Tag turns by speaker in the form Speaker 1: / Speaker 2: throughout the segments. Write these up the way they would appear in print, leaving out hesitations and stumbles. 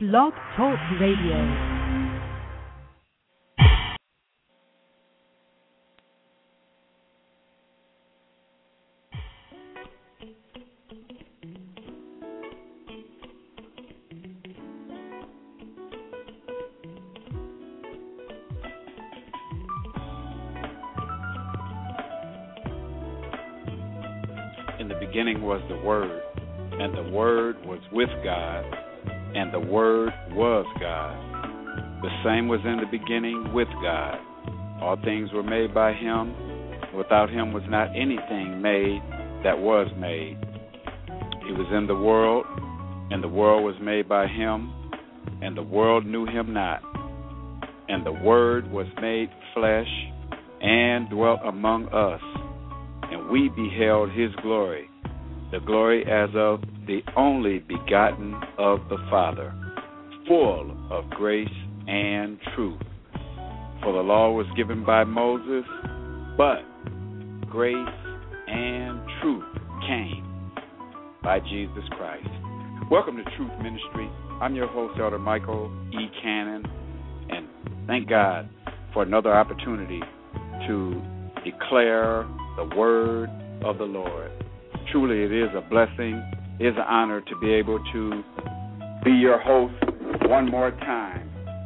Speaker 1: Blog Talk Radio.
Speaker 2: In the beginning was the Word, and the Word was with God, and the Word was God. The same was in the beginning with God. All things were made by Him. Without Him was not anything made that was made. He was in the world, and the world was made by Him, and the world knew Him not. And the Word was made flesh and dwelt among us. And we beheld His glory, the glory as of the only begotten of the Father, full of grace and truth. For the law was given by Moses, but grace and truth came by Jesus Christ. Welcome to Truth Ministry. I'm your host, Elder Michael E. Cannon, and thank God for another opportunity to declare the word of the Lord. Truly, it is a blessing, it is an honor to be able to be your host one more time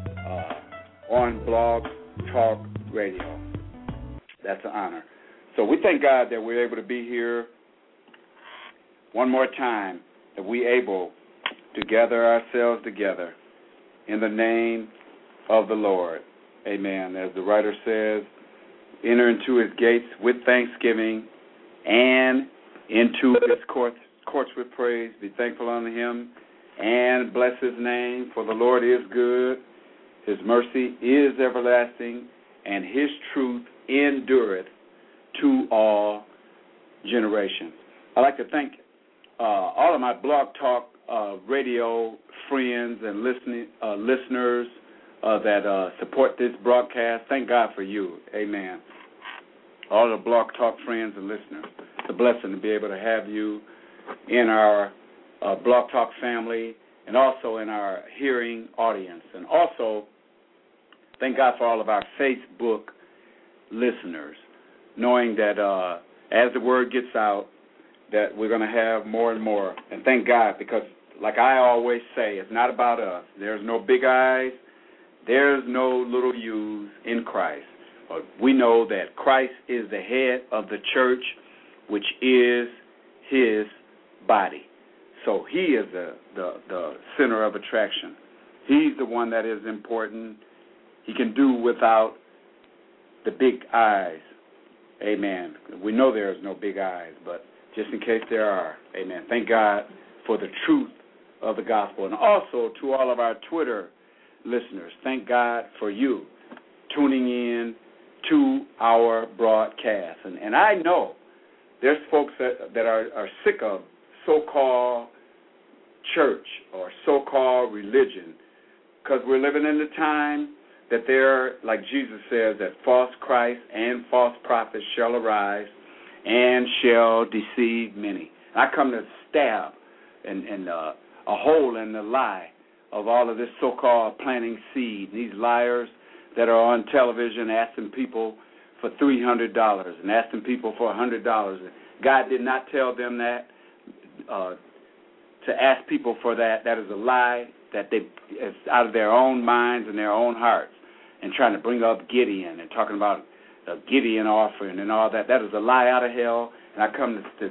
Speaker 2: on Blog Talk Radio. That's an honor. So we thank God that we're able to be here one more time, that we're able to gather ourselves together in the name of the Lord. Amen. As the writer says, enter into His gates with thanksgiving and into His courts with praise. Be thankful unto Him and bless His name, for the Lord is good. His mercy is everlasting, and His truth endureth to all generations. I'd like to thank all of my Blog Talk radio friends and listeners that support this broadcast. Thank God for you. Amen. All the Blog Talk friends and listeners. It's a blessing to be able to have you in our Blog Talk family and also in our hearing audience. And also, thank God for all of our Facebook listeners, knowing that as the word gets out, that we're going to have more and more. And thank God, because like I always say, it's not about us. There's no big eyes. There's no little U's in Christ. We know that Christ is the head of the church, which is His body. So He is the center of attraction. He's the one that is important. He can do without the big eyes. Amen. We know there is no big eyes, but just in case there are, amen. Thank God for the truth of the gospel. And also to all of our Twitter listeners, thank God for you tuning in to our broadcast. And I know there's folks that are sick of so-called church or so-called religion, because we're living in the time that there, like Jesus says, that false Christ and false prophets shall arise and shall deceive many. I come to stab and a hole in the lie of all of this so-called planting seed, these liars that are on television asking people for $300 and asking people for $100. God did not tell them that, to ask people for that. That is a lie that it's out of their own minds and their own hearts, and trying to bring up Gideon and talking about the Gideon offering and all that. That is a lie out of hell, and I come to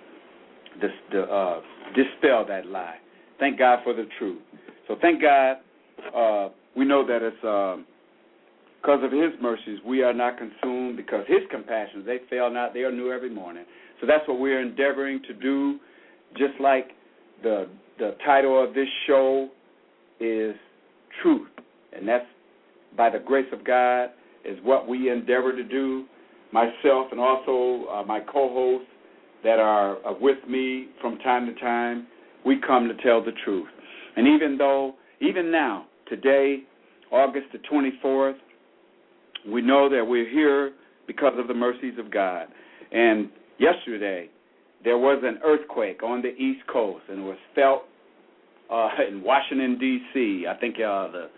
Speaker 2: dispel that lie. Thank God for the truth. So thank God we know that it's because of His mercies we are not consumed, because His compassions, they fail not, they are new every morning. So that's what we're endeavoring to do, just like the title of this show is Truth, and that's by the grace of God is what we endeavor to do. Myself and also my co-hosts that are with me from time to time, we come to tell the truth. And even now, today, August the 24th, we know that we're here because of the mercies of God. And yesterday, there was an earthquake on the East Coast, and it was felt in Washington, D.C. I think the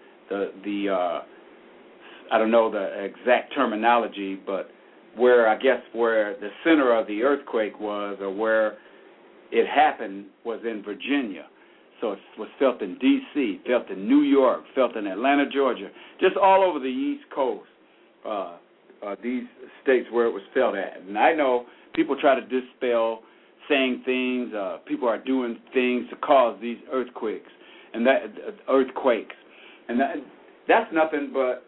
Speaker 2: I don't know the exact terminology, but where the center of the earthquake was, or where it happened, was in Virginia. So it was felt in D.C., felt in New York, felt in Atlanta, Georgia, just all over the East Coast, these states where it was felt at. And I know people try to dispel saying things, people are doing things to cause these earthquakes, and that's nothing but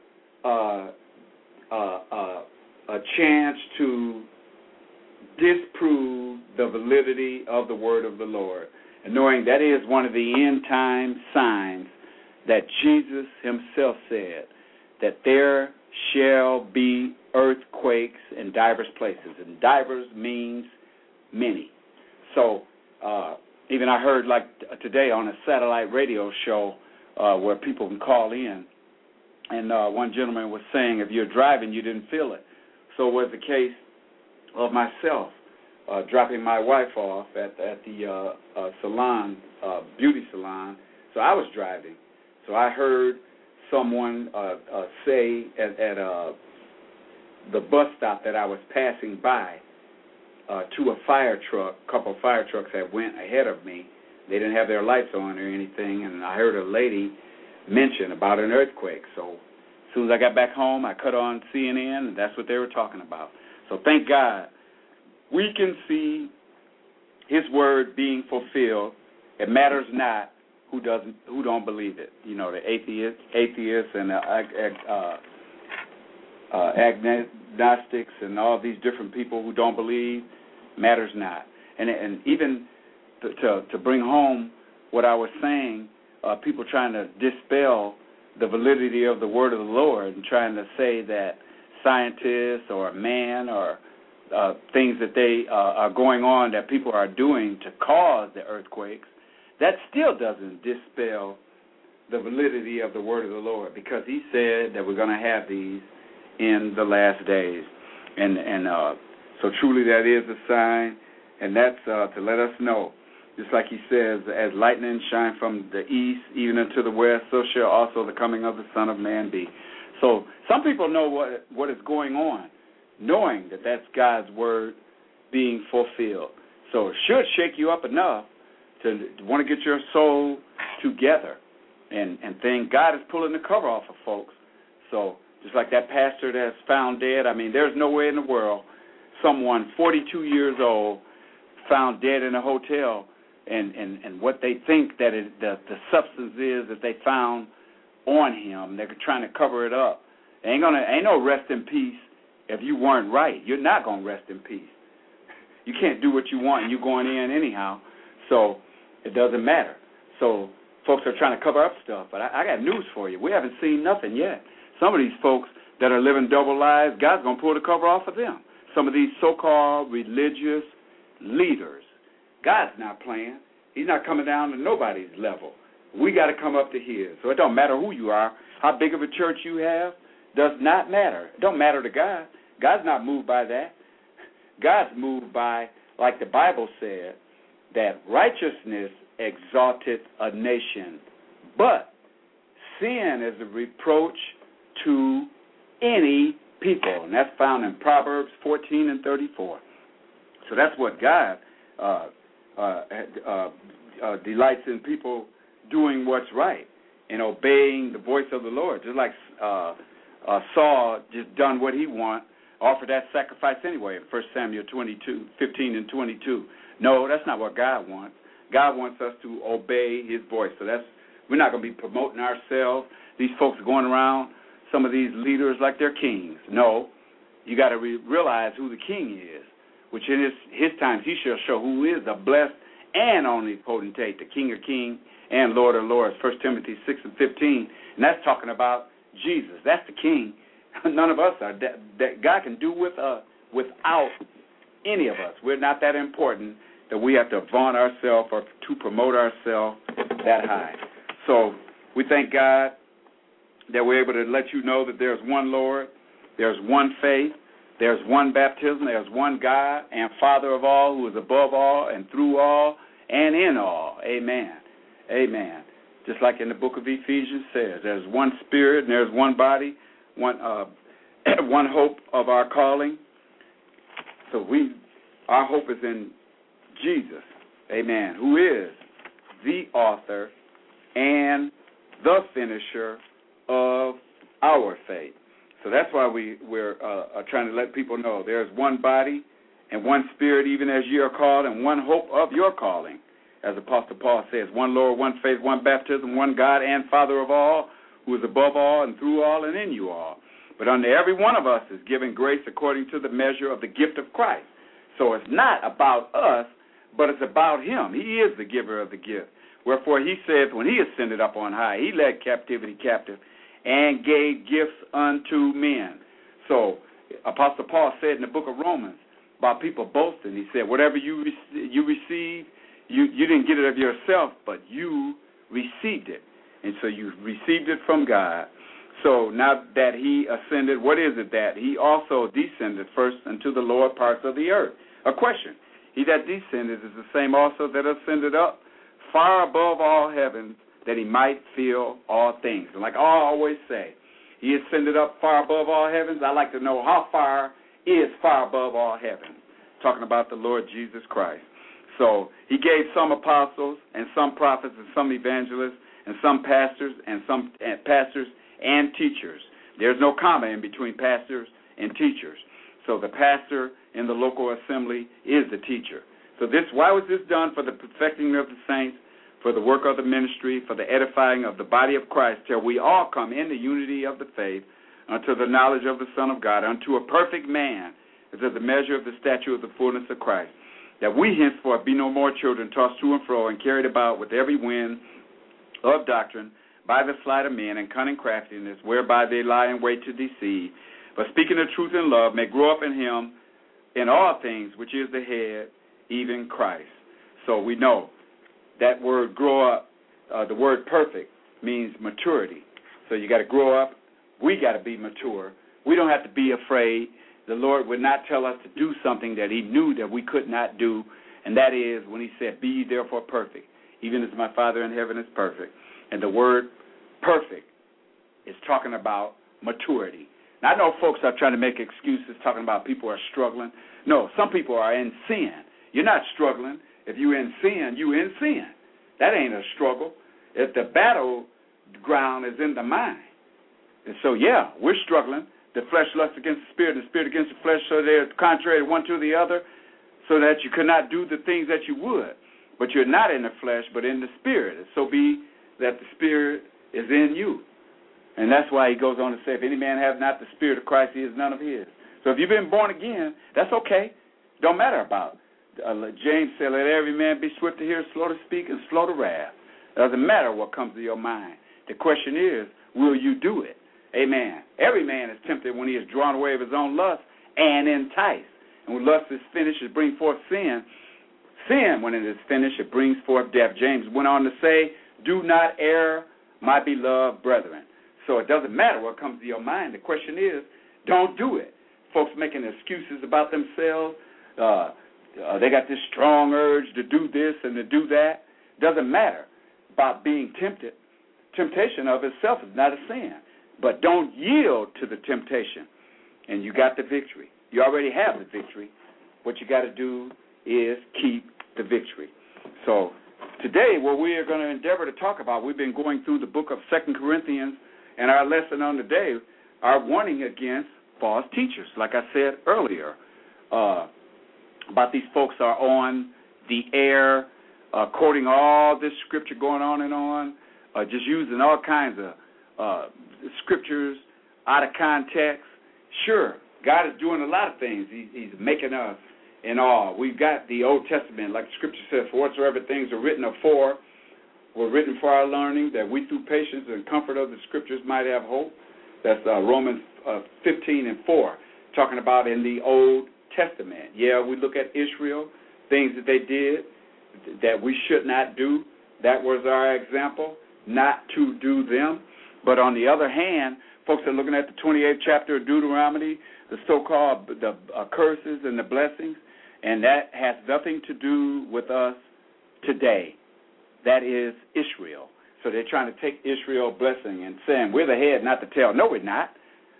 Speaker 2: a chance to disprove the validity of the word of the Lord, and knowing that is one of the end-time signs that Jesus himself said, that there shall be earthquakes in divers places, and divers means many. So even I heard, like today on a satellite radio show where people can call in, and one gentleman was saying if you're driving, you didn't feel it. So it was the case of myself dropping my wife off at the salon, beauty salon. So I was driving. So I heard someone say at the bus stop that I was passing by to a fire truck. A couple of fire trucks that went ahead of me. They didn't have their lights on or anything, and I heard a lady mention about an earthquake. So as soon as I got back home, I cut on CNN, and that's what they were talking about. So thank God we can see his word being fulfilled. It matters not who don't believe it. You know, the atheists and agnostics and all these different people who don't believe, matters not. And even to bring home what I was saying, people trying to dispel the validity of the word of the Lord and trying to say that scientists or man or things that they are going on that people are doing to cause the earthquakes, that still doesn't dispel the validity of the word of the Lord, because he said that we're going to have these in the last days. And so truly that is a sign, and that's to let us know, just like he says, as lightning shine from the east even unto the west, so shall also the coming of the Son of Man be. So some people know what is going on, knowing that that's God's word being fulfilled. So it should shake you up enough to want to get your soul together and think God is pulling the cover off of folks. So just like that pastor that's found dead, I mean, there's no way in the world someone 42 years old found dead in a hotel and what they think that the substance is that they found on him, they're trying to cover it up. Ain't no rest in peace if you weren't right. You're not going to rest in peace. You can't do what you want and you're going in anyhow, so it doesn't matter. So folks are trying to cover up stuff, but I got news for you. We haven't seen nothing yet. Some of these folks that are living double lives, God's going to pull the cover off of them. Some of these so-called religious leaders, God's not playing. He's not coming down to nobody's level. We got to come up to his. So it don't matter who you are, how big of a church you have, does not matter. It don't matter to God. God's not moved by that. God's moved by, like the Bible said, that righteousness exalteth a nation, but sin is a reproach to any people, and that's found in Proverbs 14 and 34. So that's what God delights in, people doing what's right and obeying the voice of the Lord, just like Saul just done what he want, offered that sacrifice anyway in 1 Samuel 22, 15 and 22. No, that's not what God wants. God wants us to obey his voice. So we're not going to be promoting ourselves. These folks are going around, some of these leaders, like they're kings. No, you got to realize who the king is, which in his times he shall show who is the blessed and only potentate, the King of kings and Lord of lords, 1 Timothy 6 and 15. And that's talking about Jesus. That's the king. None of us are. That God can do without any of us. We're not that important that we have to vaunt ourselves or to promote ourselves that high. So we thank God that we're able to let you know that there's one Lord, there's one faith, there's one baptism, there's one God and Father of all, who is above all and through all and in all. Amen. Amen. Just like in the book of Ephesians says, there's one spirit and there's one body, one hope of our calling. So our hope is in Jesus, amen, who is the author and the finisher of our faith. So that's why we're trying to let people know there's one body and one spirit, even as you are called, and one hope of your calling. As Apostle Paul says, one Lord, one faith, one baptism, one God and Father of all, who is above all and through all and in you all. But unto every one of us is given grace according to the measure of the gift of Christ. So it's not about us, but it's about him. He is the giver of the gift. Wherefore he says, when he ascended up on high, he led captivity captive and gave gifts unto men. So Apostle Paul said in the book of Romans about people boasting, he said, whatever you received, you didn't get it of yourself, but you received it. And so you received it from God. So now that he ascended, what is it that? He also descended first unto the lower parts of the earth. A question. He that descended is the same also that ascended up far above all heavens, that he might fill all things. And like I always say, he ascended up far above all heavens. I like to know how far is far above all heavens. Talking about the Lord Jesus Christ. So he gave some apostles and some prophets and some evangelists and some pastors and teachers. There's no comma in between pastors and teachers. So the pastor in the local assembly is the teacher. So why was this done? For the perfecting of the saints, for the work of the ministry, for the edifying of the body of Christ, till we all come in the unity of the faith, unto the knowledge of the Son of God, unto a perfect man, as of the measure of the stature of the fullness of Christ, that we henceforth be no more children, tossed to and fro and carried about with every wind of doctrine, by the sleight of men and cunning craftiness, whereby they lie in wait to deceive, but speaking the truth in love, may grow up in him in all things, which is the head, even Christ. So we know that word grow up, the word perfect, means maturity. So you got to grow up. We got to be mature. We don't have to be afraid. The Lord would not tell us to do something that he knew that we could not do, and that is when he said, be ye therefore perfect, even as my Father in heaven is perfect. And the word perfect is talking about maturity. Now, I know folks are trying to make excuses talking about people are struggling. No, some people are in sin. You're not struggling. If you're in sin, you're in sin. That ain't a struggle. If the battleground is in the mind. And so, yeah, we're struggling. The flesh lusts against the spirit, and the spirit against the flesh, so they're contrary one to the other, so that you cannot do the things that you would. But you're not in the flesh, but in the spirit. And so be that the spirit is in you. And that's why he goes on to say, if any man have not the spirit of Christ, he is none of his. So if you've been born again, that's okay. Don't matter about it. James said, let every man be swift to hear, slow to speak, and slow to wrath. It doesn't matter what comes to your mind. The question is, will you do it? Amen. Every man is tempted when he is drawn away of his own lust and enticed. And when lust is finished, it brings forth sin. Sin, when it is finished, it brings forth death. James went on to say, do not err, my beloved brethren. So it doesn't matter what comes to your mind. The question is, don't do it. Folks making excuses about themselves. They got this strong urge to do this and to do that. Doesn't matter about being tempted. Temptation of itself is not a sin. But don't yield to the temptation, and you got the victory. You already have the victory. What you got to do is keep the victory. So today, what we are going to endeavor to talk about, we've been going through the book of 2 Corinthians, and our lesson on today, our warning against false teachers. Like I said earlier, about these folks are on the air, quoting all this scripture going on and on, just using all kinds of scriptures out of context. Sure, God is doing a lot of things. He's making us in awe. We've got the Old Testament, like the scripture says, for whatsoever things are written afore were written for our learning, that we through patience and comfort of the scriptures might have hope. That's Romans 15:4, talking about in the Old Testament. Yeah, we look at Israel, things that they did that we should not do. That was our example, not to do them. But on the other hand, folks are looking at the 28th chapter of Deuteronomy, the so-called the curses and the blessings, and that has nothing to do with us today. that is Israel. So they're trying to take Israel blessing and saying, we're the head, not the tail. No, we're not.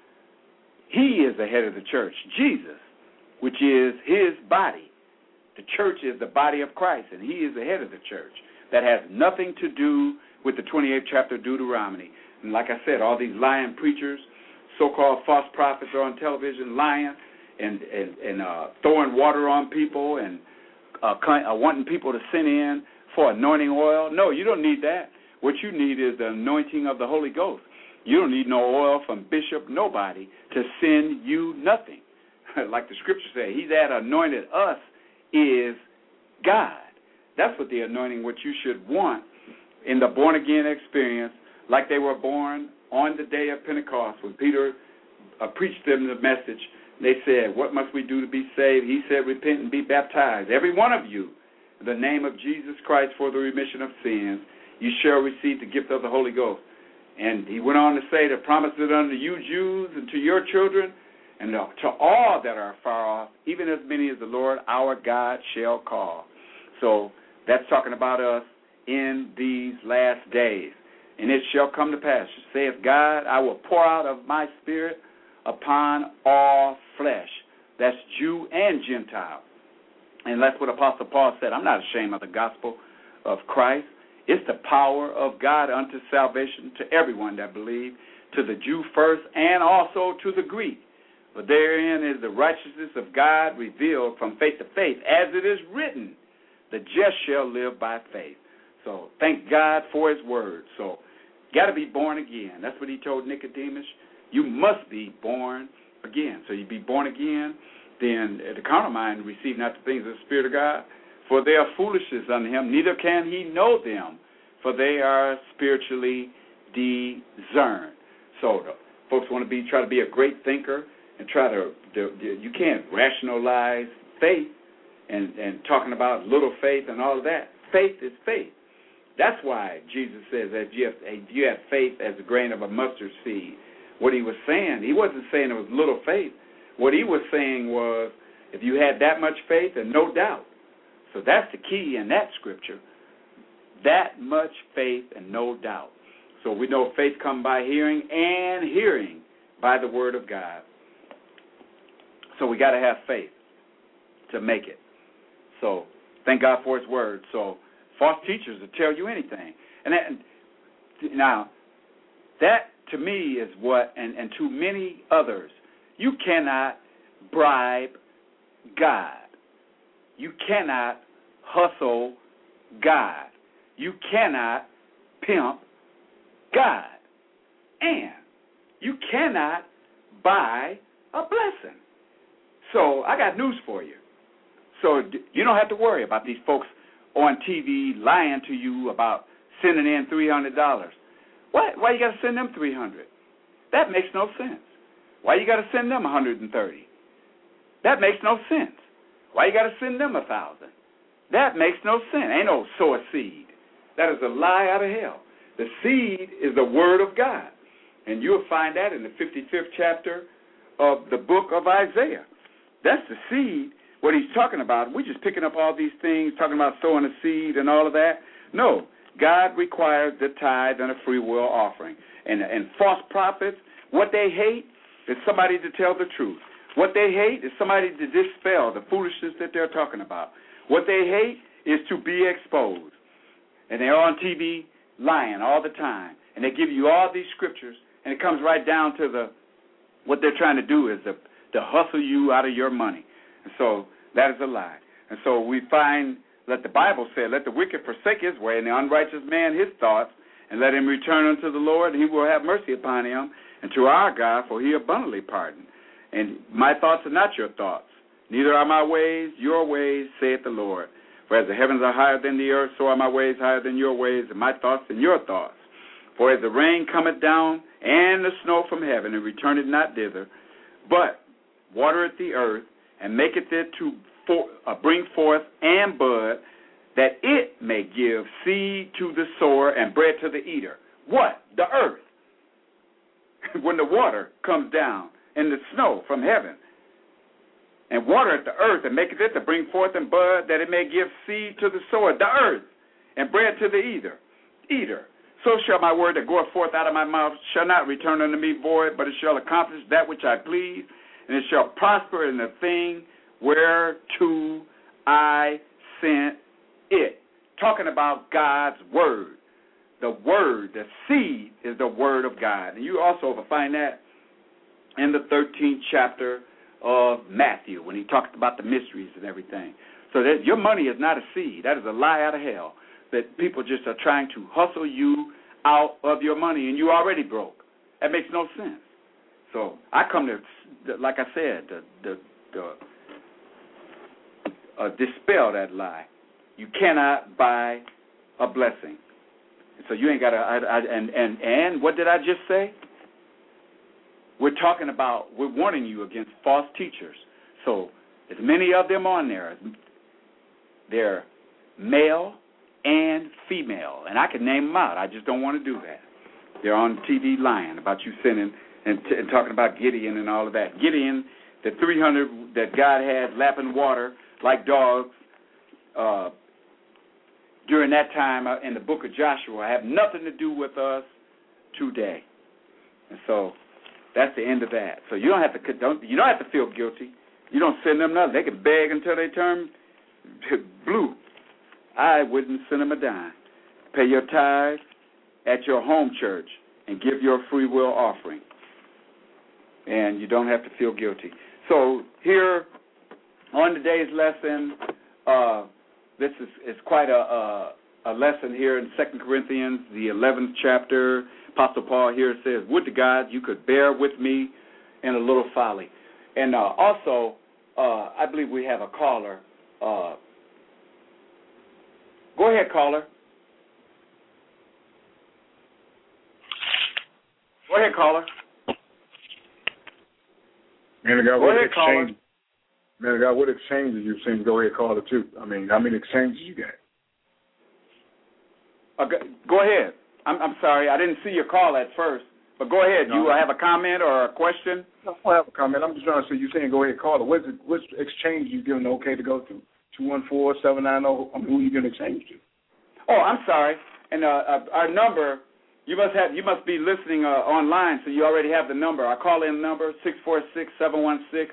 Speaker 2: He is the head of the church, Jesus, which is his body. The church is the body of Christ, and he is the head of the church. That has nothing to do with the 28th chapter of Deuteronomy. And like I said, all these lying preachers, so-called false prophets are on television lying and throwing water on people and wanting people to send in for anointing oil. No, you don't need that. What you need is the anointing of the Holy Ghost. You don't need no oil from bishop, nobody, to send you nothing. Like the scripture says, he that anointed us is God. That's what the anointing, what you should want in the born-again experience, like they were born on the day of Pentecost when Peter preached them the message. They said, what must we do to be saved? He said, repent and be baptized, every one of you, in the name of Jesus Christ for the remission of sins. You shall receive the gift of the Holy Ghost. And he went on to say, to promise it unto you Jews and to your children and to all that are far off, even as many as the Lord our God shall call. So that's talking about us in these last days. And it shall come to pass, saith God, I will pour out of my spirit upon all flesh. That's Jew and Gentile. And that's what Apostle Paul said. I'm not ashamed of the gospel of Christ. It's the power of God unto salvation to everyone that believes, to the Jew first and also to the Greek. But therein is the righteousness of God revealed from faith to faith, as it is written, the just shall live by faith. So thank God for his word. So got to be born again. That's what he told Nicodemus. You must be born again. So you be born again, then the carnal mind receive not the things of the Spirit of God, for they are foolishness unto him, neither can he know them, for they are spiritually discerned. So the folks want to try to be a great thinker and you can't rationalize faith and talking about little faith and all of that. Faith is faith. That's why Jesus says that you have faith as a grain of a mustard seed. What he was saying, he wasn't saying it was little faith. What he was saying was if you had that much faith and no doubt. So that's the key in that scripture. That much faith and no doubt. So we know faith comes by hearing and hearing by the word of God. So we got to have faith to make it. So thank God for his word. So false teachers will tell you anything. And that to me is what, and to many others, you cannot bribe God. You cannot hustle God. You cannot pimp God. And you cannot buy a blessing. So I got news for you. So you don't have to worry about these folks on TV lying to you about sending in $300. Why you got to send them $300? That makes no sense. Why you got to send them $130? That makes no sense. Why you got to send them $1,000? That makes no sense. Ain't no sow a seed. That is a lie out of hell. The seed is the word of God. And you'll find that in the 55th chapter of the book of Isaiah. That's the seed, what he's talking about. We're just picking up all these things, talking about sowing a seed and all of that. No, God requires the tithe and a free will offering. And false prophets, what they hate is somebody to tell the truth. What they hate is somebody to dispel the foolishness that they're talking about. What they hate is to be exposed. And they're on TV lying all the time. And they give you all these scriptures, and it comes right down to what they're trying to do is to hustle you out of your money. And so that is a lie. And so we find that the Bible said, let the wicked forsake his way, and the unrighteous man his thoughts, and let him return unto the Lord, and he will have mercy upon him, and to our God, for he abundantly pardoned. And my thoughts are not your thoughts, neither are my ways your ways, saith the Lord. For as the heavens are higher than the earth, so are my ways higher than your ways, and my thoughts than your thoughts. For as the rain cometh down, and the snow from heaven, and returneth not thither, but watereth the earth, and maketh it to bring forth and bud, that it may give seed to the sower and bread to the eater. What? The earth. When the water comes down, and the snow from heaven, and watereth the earth, and maketh it to bring forth and bud, that it may give seed to the sower, the earth, and bread to the eater. So shall my word that goeth forth out of my mouth shall not return unto me void, but it shall accomplish that which I please, and it shall prosper in the thing whereto I sent it. Talking about God's word. The word, the seed, is the word of God. And you also will find that in the 13th chapter of Matthew when he talks about the mysteries and everything. So that your money is not a seed. That is a lie out of hell. That people just are trying to hustle you out of your money, and you already broke. That makes no sense. So I come to, like I said, dispel that lie. You cannot buy a blessing. So you ain't got to. And what did I just say? We're warning you against false teachers. So as many of them on there, they're male and female, and I can name them out. I just don't want to do that. They're on TV lying about you sinning and talking about Gideon and all of that. Gideon, the 300 that God had lapping water like dogs during that time in the book of Joshua have nothing to do with us today. And so that's the end of that. So you don't have to feel guilty. You don't send them nothing. They can beg until they turn blue. I wouldn't send them a dime. Pay your tithes at your home church and give your free will offering. And you don't have to feel guilty. So here on today's lesson, this is quite a lesson here in 2 Corinthians, the 11th chapter. Apostle Paul here says, would to God you could bear with me in a little folly. And also, I believe we have a caller. Go ahead, caller. Go ahead, caller.
Speaker 3: Man of God, what exchanges you've seen? Go ahead, caller, too. I mean, how many exchanges you got?
Speaker 2: Go ahead. I'm sorry. I didn't see your call at first. But go ahead. No. You have a comment or a question?
Speaker 3: No, I have a comment. I'm just trying to say, you're saying go ahead, caller. Which exchange you giving the okay to go to? 214-790. I mean, who you giving exchange to?
Speaker 2: Oh, I'm sorry. And our number, you must be listening online, so you already have the number. Our call-in number, 646-716-6566.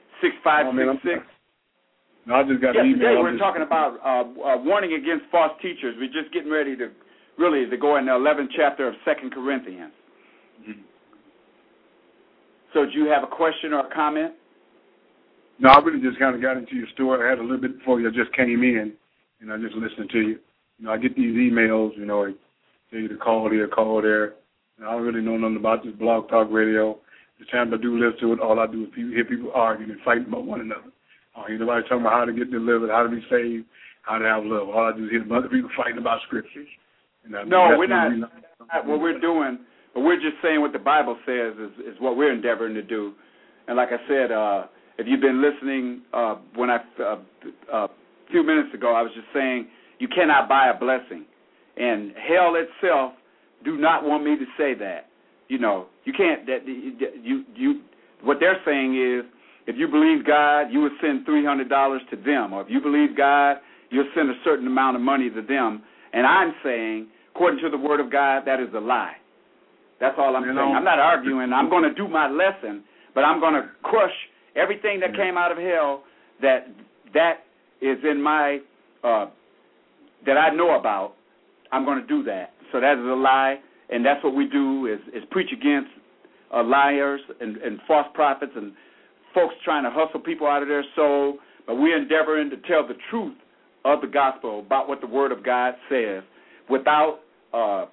Speaker 3: No, I just got an email.
Speaker 2: Today we're talking about warning against false teachers. We're just getting ready to go in the 11th chapter of 2 Corinthians. Mm-hmm. So do you have a question or a comment?
Speaker 3: No, I really just kind of got into your story. I had a little bit before you just came in, and I just listened to you. You know, I get these emails, you know, I tell you to call here, call there. And I don't really know nothing about this blog talk radio. The times I do listen to it, all I do is hear people arguing and fighting about one another. I don't hear nobody talking about how to get delivered, how to be saved, how to have love. All I do is hear other people fighting about scriptures.
Speaker 2: No, we're not. What we're doing, but we're just saying what the Bible says is what we're endeavoring to do. And like I said, if you've been listening, when a few minutes ago, I was just saying you cannot buy a blessing. And hell itself do not want me to say that. You know, you can't. What they're saying is, if you believe God, you would send $300 to them, or if you believe God, you'll send a certain amount of money to them. And I'm saying, according to the Word of God, that is a lie. That's all I'm saying. I'm not arguing. I'm going to do my lesson, but I'm going to crush everything that came out of hell that is in my that I know about. I'm going to do that. So that is a lie, and that's what we do is preach against liars and false prophets and folks trying to hustle people out of their soul. But we're endeavoring to tell the truth of the gospel about what the Word of God says without I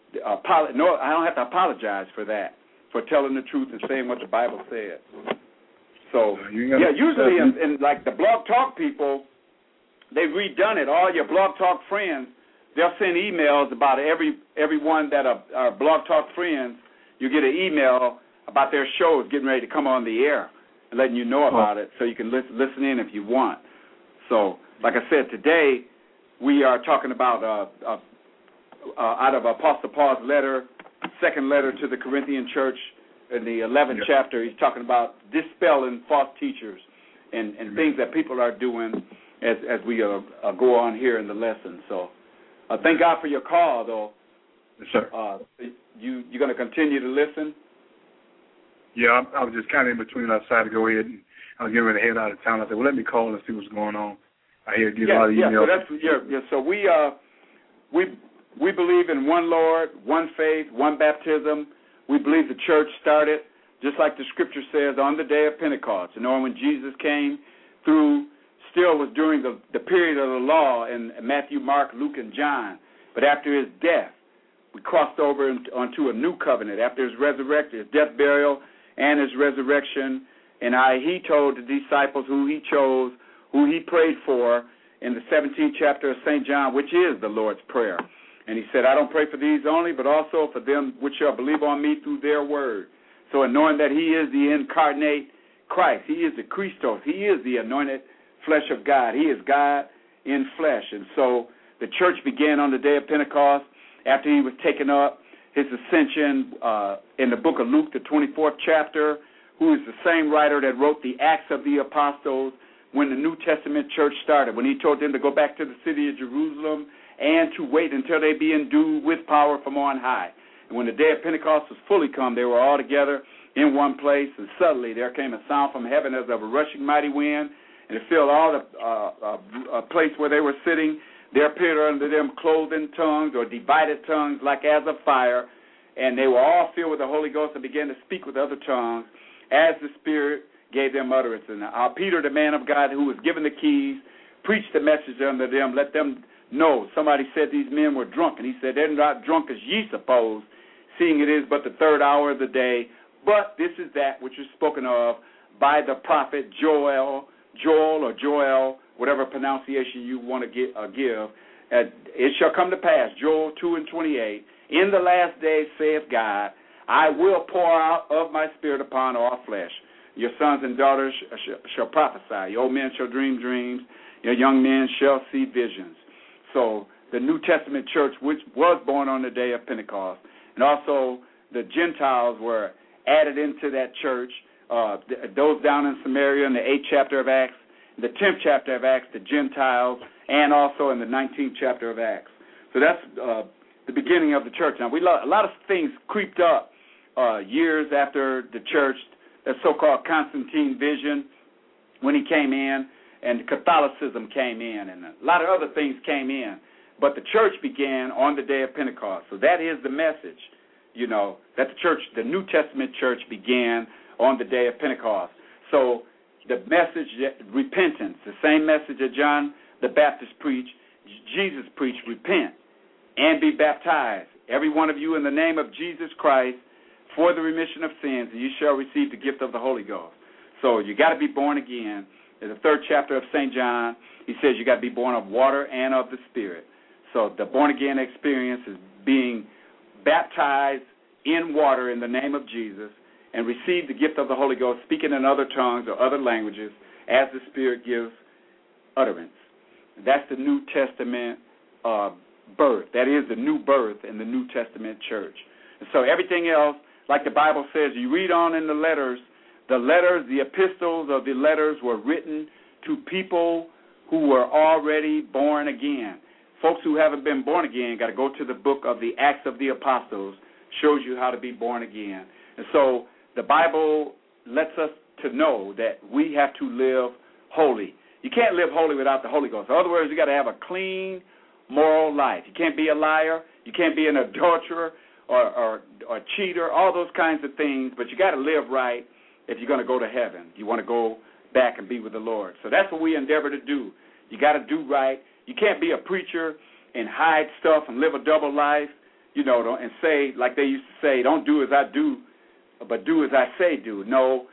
Speaker 2: don't have to apologize for that, for telling the truth and saying what the Bible says. So, usually in like the Blog Talk people, they've redone it. All your Blog Talk friends, they'll send emails about everyone that are Blog Talk friends. You get an email about their shows getting ready to come on the air and letting you know about it so you can listen in if you want. So, like I said, today we are talking about out of Apostle Paul's letter, second letter to the Corinthian church in the 11th chapter. He's talking about dispelling false teachers and things that people are doing as we go on here in the lesson. So Thank God for your call, though.
Speaker 3: Yes, sir.
Speaker 2: You're going to continue to listen?
Speaker 3: Yeah, I was just kind of in between. I decided to go ahead, and I was getting ready to head out of town. I said, well, let me call and see what's going on. I hear you get a lot of emails.
Speaker 2: So we believe in one Lord, one faith, one baptism. We believe the church started, just like the Scripture says, on the day of Pentecost. You know, when Jesus came through, still was during the period of the law in Matthew, Mark, Luke, and John. But after his death, we crossed over onto a new covenant. After his resurrection, his death, burial, and his resurrection, and he told the disciples who he chose, who he prayed for in the 17th chapter of St. John, which is the Lord's Prayer. And he said, I don't pray for these only, but also for them which shall believe on me through their word. So in knowing that he is the incarnate Christ, he is the Christos, he is the anointed flesh of God. He is God in flesh. And so the church began on the day of Pentecost after he was taken up, his ascension in the book of Luke, the 24th chapter, who is the same writer that wrote the Acts of the Apostles when the New Testament church started, when he told them to go back to the city of Jerusalem and to wait until they be endued with power from on high. And when the day of Pentecost was fully come, they were all together in one place, and suddenly there came a sound from heaven as of a rushing mighty wind, and it filled all the place where they were sitting. There appeared unto them cloven tongues or divided tongues like as of fire, and they were all filled with the Holy Ghost and began to speak with other tongues as the Spirit gave them utterance. And Peter, the man of God who was given the keys, preached the message unto them, let them know. Somebody said these men were drunk, and he said, they're not drunk as ye suppose, seeing it is but the third hour of the day, but this is that which is spoken of by the prophet Joel, whatever pronunciation you want to give. It shall come to pass, Joel 2:28, in the last days, saith God, I will pour out of my spirit upon all flesh. Your sons and daughters shall prophesy. Your old men shall dream dreams. Your young men shall see visions. So the New Testament church, which was born on the day of Pentecost, and also the Gentiles were added into that church, those down in Samaria in the 8th chapter of Acts, the 10th chapter of Acts, the Gentiles, and also in the 19th chapter of Acts. So that's the beginning of the church. Now, a lot of things creeped up years after the church, that so-called Constantine vision, when he came in, and Catholicism came in, and a lot of other things came in. But the church began on the day of Pentecost. So that is the message, that the church, the New Testament church, began on the day of Pentecost. So the message, repentance, the same message that John the Baptist preached, Jesus preached, repent and be baptized, every one of you, in the name of Jesus Christ for the remission of sins, and you shall receive the gift of the Holy Ghost. So you got to be born again. In the 3rd chapter of St. John, he says you got to be born of water and of the Spirit. So the born-again experience is being baptized in water in the name of Jesus and receive the gift of the Holy Ghost, speaking in other tongues or other languages as the Spirit gives utterance. That's the New Testament birth. That is the new birth in the New Testament church. And so everything else, like the Bible says, you read on in the letters, the epistles of the letters were written to people who were already born again. Folks who haven't been born again got to go to the book of the Acts of the Apostles, shows you how to be born again. And so the Bible lets us to know that we have to live holy. You can't live holy without the Holy Ghost. In other words, you got to have a clean, moral life. You can't be a liar. You can't be an adulterer or cheater, all those kinds of things, but you got to live right if you're going to go to heaven. You want to go back and be with the Lord. So that's what we endeavor to do. You got to do right. You can't be a preacher and hide stuff and live a double life, and say, like they used to say, don't do as I do, but do as I say do. No,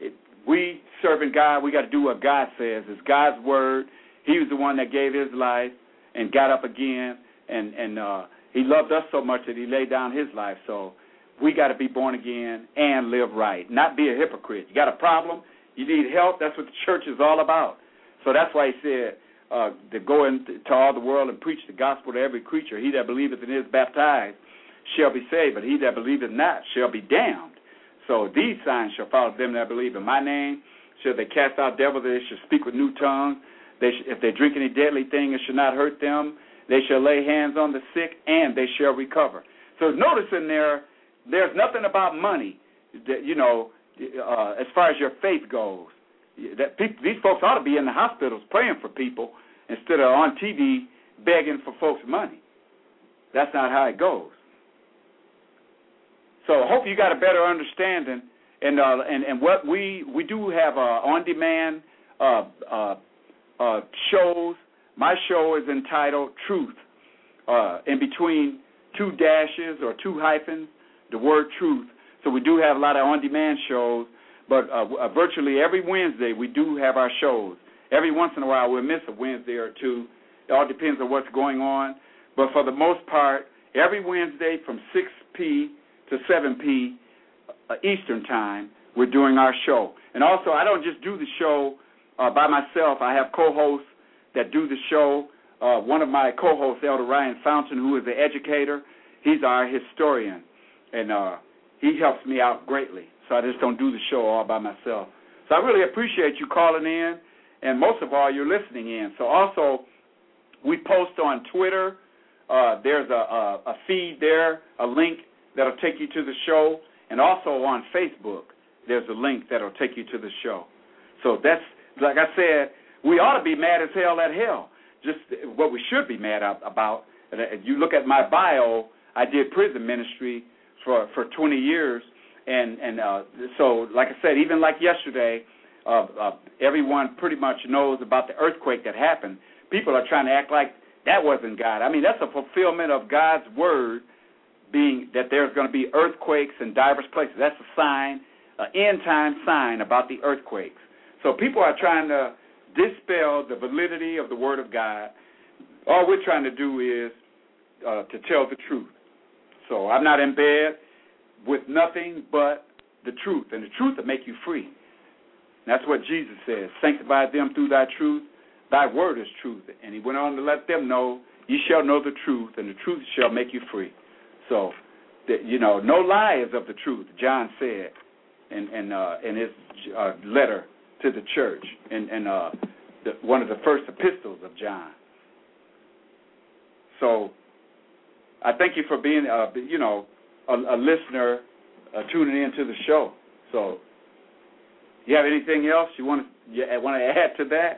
Speaker 2: we serving God, we got to do what God says. It's God's word. He was the one that gave his life and got up again, and he loved us so much that he laid down his life. So we got to be born again and live right, not be a hypocrite. You got a problem? You need help? That's what the church is all about. So that's why he said to go into all the world and preach the gospel to every creature. He that believeth and is baptized shall be saved, but he that believeth not shall be damned. So these signs shall follow them that believe in my name. Shall they cast out devils, they shall speak with new tongues. If they drink any deadly thing, it shall not hurt them. They shall lay hands on the sick, and they shall recover. So notice in there's nothing about money, that, as far as your faith goes. That these folks ought to be in the hospitals praying for people instead of on TV begging for folks' money. That's not how it goes. So I hope you got a better understanding. And what we do have on-demand shows. My show is entitled Truth, in between 2 dashes or 2 hyphens, the word truth. So we do have a lot of on-demand shows, but virtually every Wednesday we do have our shows. Every once in a while we'll miss a Wednesday or two. It all depends on what's going on. But for the most part, every Wednesday from 6 p. to 7 p. Eastern time, we're doing our show. And also, I don't just do the show by myself. I have co-hosts that do the show. One of my co-hosts, Elder Ryan Fountain, who is an educator, he's our historian, and he helps me out greatly. So I just don't do the show all by myself. So I really appreciate you calling in, and most of all, you're listening in. So also, we post on Twitter. There's a feed there, a link that'll take you to the show, and also on Facebook, there's a link that'll take you to the show. So that's, like I said, we ought to be mad as hell at hell. Just what we should be mad about. If you look at my bio, I did prison ministry for 20 years, and so, like I said, even like yesterday, everyone pretty much knows about the earthquake that happened. People are trying to act like that wasn't God. I mean, that's a fulfillment of God's word, being that there's going to be earthquakes in diverse places. That's a sign, an end-time sign about the earthquakes. So people are trying to dispel the validity of the Word of God. All we're trying to do is to tell the truth. So I'm not in bed with nothing but the truth, and the truth will make you free. That's what Jesus says. Sanctify them through thy truth. Thy word is truth. And he went on to let them know, ye shall know the truth, and the truth shall make you free. So, no lie is of the truth, John said in his letter to the church, and one of the first epistles of John. So, I thank you for being, a listener tuning into the show. So, you have anything else you want to add to that?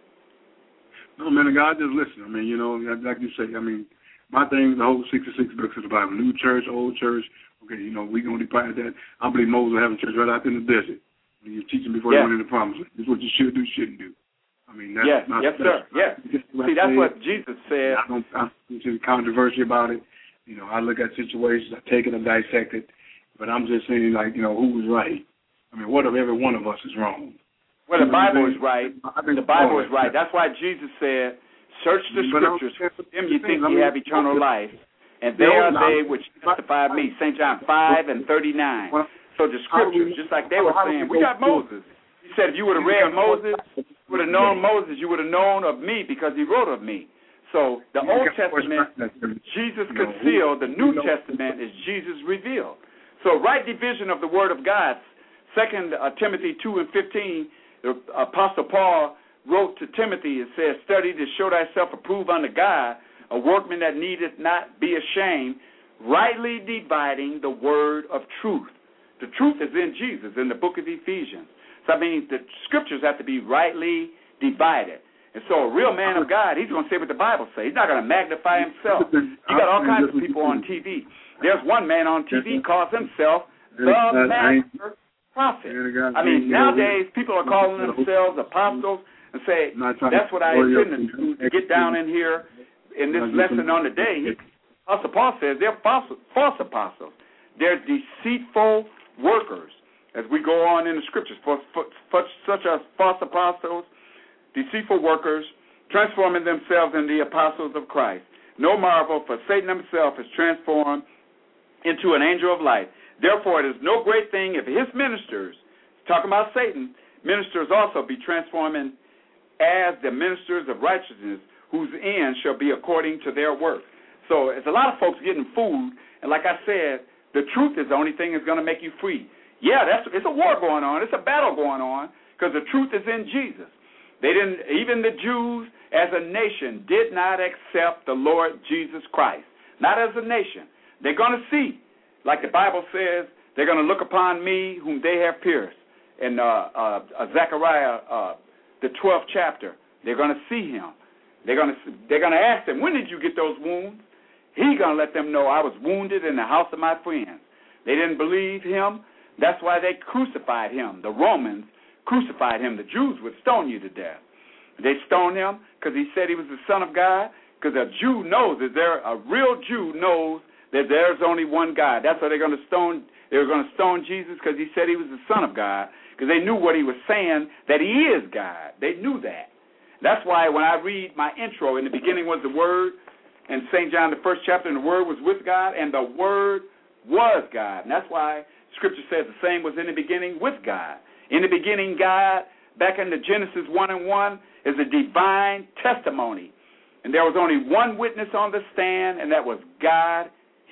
Speaker 3: No, man, the God just listen. I mean, like you say, my thing is the whole 66 books of the Bible, new church, old church. Okay, we're going to depart that. I believe Moses was having church right out in the desert. When you're teaching before you went into promise. This is what you should do, shouldn't do. I mean, that's
Speaker 2: yes, sir. Yes. See, that's what Jesus said.
Speaker 3: I don't see controversy about it. I look at situations, I take it and dissect it, but I'm just saying, who was right? I mean, what if every one of us is wrong?
Speaker 2: Well, the Bible is right. The Bible is right. That's why Jesus said, search the Scriptures, for them you think you have eternal life, and they are they which testify of me. St. John 5:39. So the Scriptures, just like they were saying, we got Moses. He said if you would have read Moses, you would have known Moses, you would have known of me because he wrote of me. So the Old Testament, Jesus concealed. The New Testament is Jesus revealed. So right division of the Word of God. 2 Timothy 2:15, the Apostle Paul wrote to Timothy and said, study to show thyself approved unto God, a workman that needeth not be ashamed, rightly dividing the word of truth. The truth is in Jesus, in the book of Ephesians. So, the Scriptures have to be rightly divided. And so a real man of God, he's going to say what the Bible says. He's not going to magnify himself. You got all kinds of people on TV. There's one man on TV calls himself the Master Prophet. Nowadays people are calling themselves apostles and say, that's what I intended to get down in here in this lesson on the day. Apostle Paul says they're false apostles. They're deceitful workers. As we go on in the Scriptures, such as false apostles, deceitful workers, transforming themselves into the apostles of Christ. No marvel, for Satan himself is transformed into an angel of light. Therefore, it is no great thing if his ministers, talking about Satan, ministers also be transforming as the ministers of righteousness, whose end shall be according to their work. So it's a lot of folks getting fooled, and like I said, the truth is the only thing that's going to make you free. Yeah, it's a war going on. It's a battle going on because the truth is in Jesus. They didn't, even the Jews as a nation, did not accept the Lord Jesus Christ. Not as a nation. They're going to see, like the Bible says, they're going to look upon me whom they have pierced. In Zechariah, the 12th chapter, they're going to see him. They're going to ask him, when did you get those wounds? He's going to let them know, I was wounded in the house of my friends. They didn't believe him. That's why they crucified him. The Romans crucified him. The Jews would stone you to death. They stoned him because he said he was the Son of God, because a Jew knows a real Jew knows that there's only one God. That's why they're going to stone. They were going to stone Jesus because he said he was the Son of God, because they knew what he was saying, that he is God. They knew that. That's why when I read my intro, in the beginning was the Word, in St. John, the 1st chapter, and the Word was with God, and the Word was God. And that's why Scripture says the same was in the beginning with God. In the beginning, God, back in the Genesis 1:1, is a divine testimony. And there was only one witness on the stand, and that was God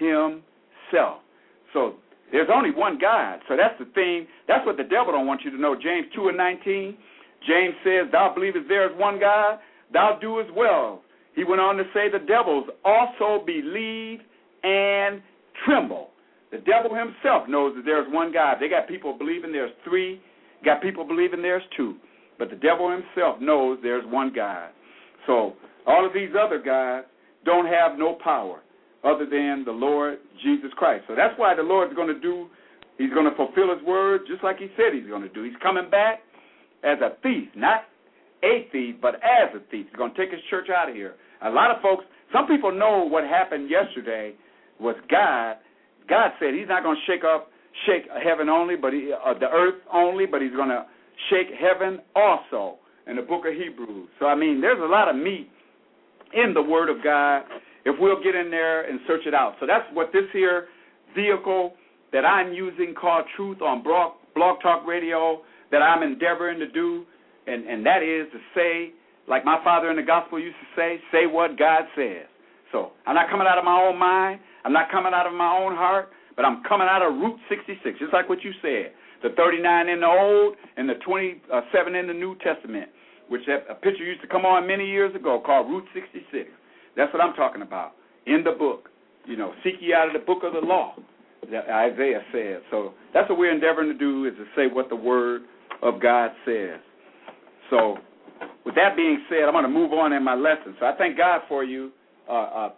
Speaker 2: himself. So there's only one God. So that's the thing. That's what the devil don't want you to know. James 2:19, James says, thou believest there is one God, thou doest well. He went on to say the devils also believe and tremble. The devil himself knows that there's one God. They got people believing there's three, got people believing there's two. But the devil himself knows there's one God. So all of these other gods don't have no power other than the Lord Jesus Christ. So that's why the Lord's going to do, he's going to fulfill his word just like he said he's going to do. He's coming back as a thief, not a thief, but as a thief. He's going to take his church out of here. A lot of folks, some people know what happened yesterday was God. God said he's not going to shake heaven only, but the earth only, but he's going to shake heaven also in the book of Hebrews. So, I mean, there's a lot of meat in the Word of God if we'll get in there and search it out. So that's what this here vehicle that I'm using called Truth on Blog Talk Radio that I'm endeavoring to do, and that is to say, like my father in the gospel used to say what God says. So I'm not coming out of my own mind. I'm not coming out of my own heart, but I'm coming out of Route 66, just like what you said. The 39 in the Old and the 27 in the New Testament, which a picture used to come on many years ago called Route 66. That's what I'm talking about in the book. You know, seek ye out of the book of the law, that Isaiah said. So that's what we're endeavoring to do, is to say what the Word of God says. So with that being said, I'm going to move on in my lesson. So I thank God for you, a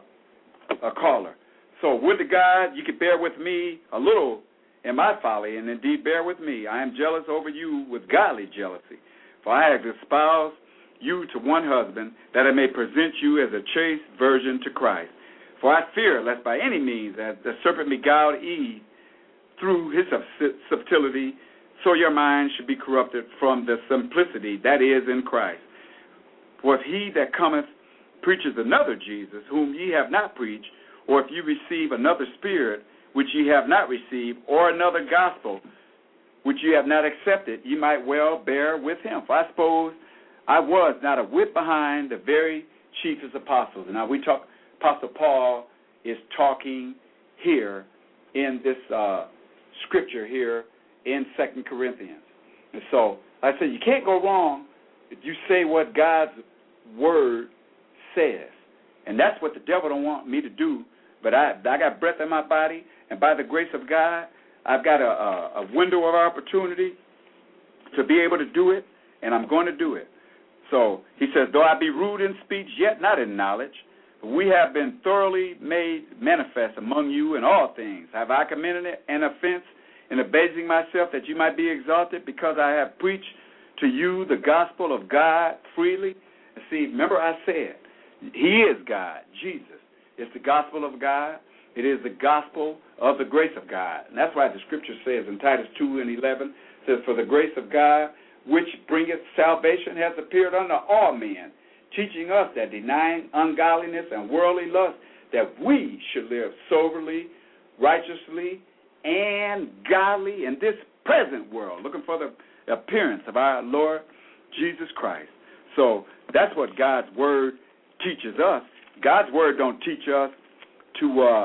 Speaker 2: caller. So with the God, you can bear with me a little in my folly, and indeed bear with me. I am jealous over you with godly jealousy. For I have espoused you to one husband, that I may present you as a chaste virgin to Christ. For I fear lest by any means, as the serpent beguiled Eve through his subtlety, so your mind should be corrupted from the simplicity that is in Christ. For if he that cometh preaches another Jesus, whom ye have not preached, or if you receive another spirit, which ye have not received, or another gospel, which ye have not accepted, ye might well bear with him. For I suppose I was not a whit behind the very chiefest apostles. And now Apostle Paul is talking here in this scripture here in 2 Corinthians. And so, like I said, you can't go wrong if you say what God's word says. And that's what the devil don't want me to do. But I got breath in my body, and by the grace of God, I've got a window of opportunity to be able to do it, and I'm going to do it. So he says, though I be rude in speech, yet not in knowledge, we have been thoroughly made manifest among you in all things. Have I committed an offense in abasing myself that you might be exalted, because I have preached to you the gospel of God freely? And see, remember I said, he is God, Jesus. It's the gospel of God. It is the gospel of the grace of God. And that's why the scripture says in Titus 2:11, says, for the grace of God, which bringeth salvation, has appeared unto all men, teaching us that denying ungodliness and worldly lust, that we should live soberly, righteously, and godly in this present world, looking for the appearance of our Lord Jesus Christ. So that's what God's word teaches us. God's word don't teach us to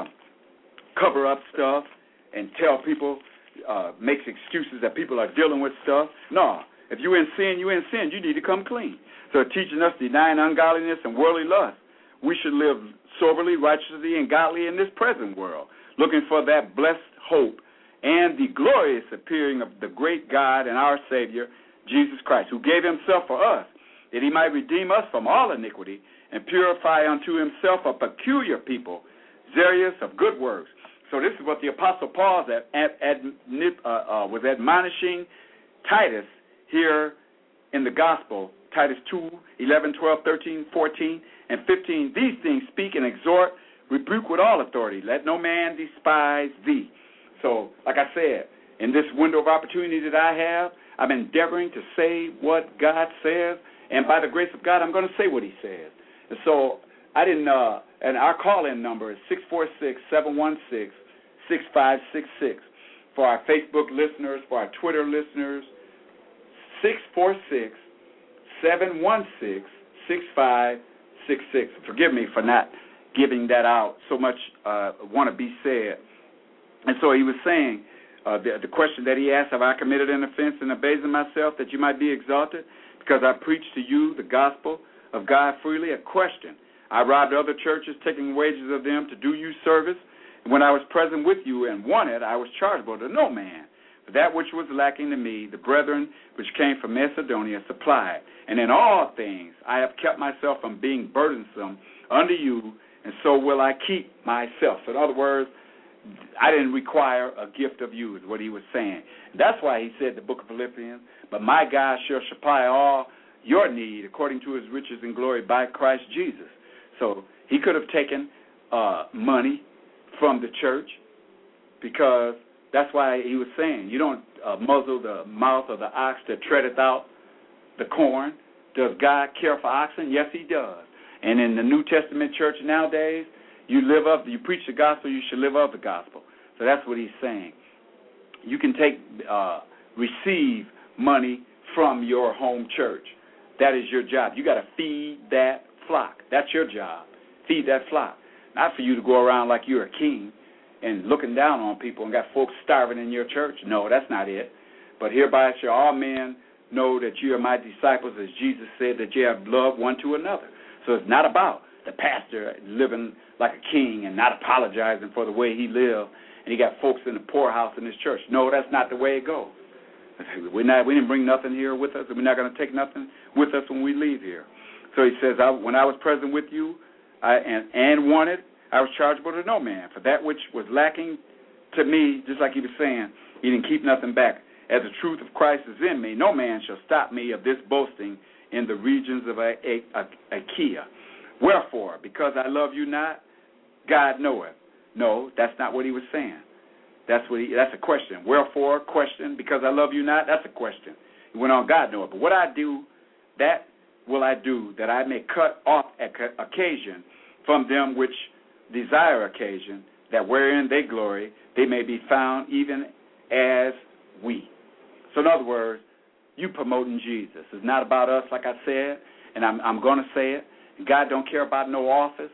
Speaker 2: cover up stuff and tell people, makes excuses that people are dealing with stuff. No, If you're in sin, you're in sin. You need to come clean. So teaching us denying ungodliness and worldly lust, we should live soberly, righteously, and godly in this present world, looking for that blessed hope and the glorious appearing of the great God and our Savior, Jesus Christ, who gave himself for us, that he might redeem us from all iniquity and purify unto himself a peculiar people, zealous of good works. So this is what the Apostle Paul was admonishing Titus here in the gospel, Titus 2, 11, 12, 13, 14, and 15. These things speak and exhort, rebuke with all authority. Let no man despise thee. So, like I said, in this window of opportunity that I have, I'm endeavoring to say what God says, and by the grace of God, I'm going to say what he says. And so I didn't, and our call-in number is 646-716-6566. For our Facebook listeners, for our Twitter listeners, 646-716-6566. Forgive me for not giving that out. So much want to be said. And so he was saying, the question that he asked, have I committed an offense in abasing myself that you might be exalted? Because I preached to you the gospel of God freely? A question. I robbed other churches, taking wages of them to do you service. And when I was present with you and wanted, I was chargeable to no man. For that which was lacking to me, the brethren which came from Macedonia supplied. And in all things I have kept myself from being burdensome unto you, and so will I keep myself. So in other words, I didn't require a gift of you, is what he was saying. That's why he said, the book of Philippians, but my God shall supply all your need according to his riches and glory by Christ Jesus. So he could have taken money from the church, because that's why he was saying, you don't muzzle the mouth of the ox that treadeth out the corn. Does God care for oxen? Yes, he does. And in the New Testament church nowadays, you preach the gospel, you should live up the gospel. So that's what he's saying. You can receive money from your home church. That is your job. You got to feed that flock. That's your job. Feed that flock. Not for you to go around like you're a king and looking down on people and got folks starving in your church. No, that's not it. But hereby shall all men know that you are my disciples, as Jesus said, that you have love one to another. So it's not about the pastor living like a king and not apologizing for the way he lived, and he got folks in the poorhouse in his church. No, that's not the way it goes. We didn't bring nothing here with us, and we're not going to take nothing with us when we leave here. So he says, when I was present with you and wanted, I was chargeable to no man. For that which was lacking to me, just like he was saying, he didn't keep nothing back. As the truth of Christ is in me, no man shall stop me of this boasting in the regions of Achaia. Wherefore, because I love you not, God knoweth. No, that's not what he was saying. That's a question. Wherefore, question, because I love you not, that's a question. He went on, God knoweth. But what I do, that will I do, that I may cut off occasion from them which desire occasion, that wherein they glory, they may be found even as we. So in other words, you promoting Jesus. It's not about us, like I said, and I'm going to say it. God don't care about no office,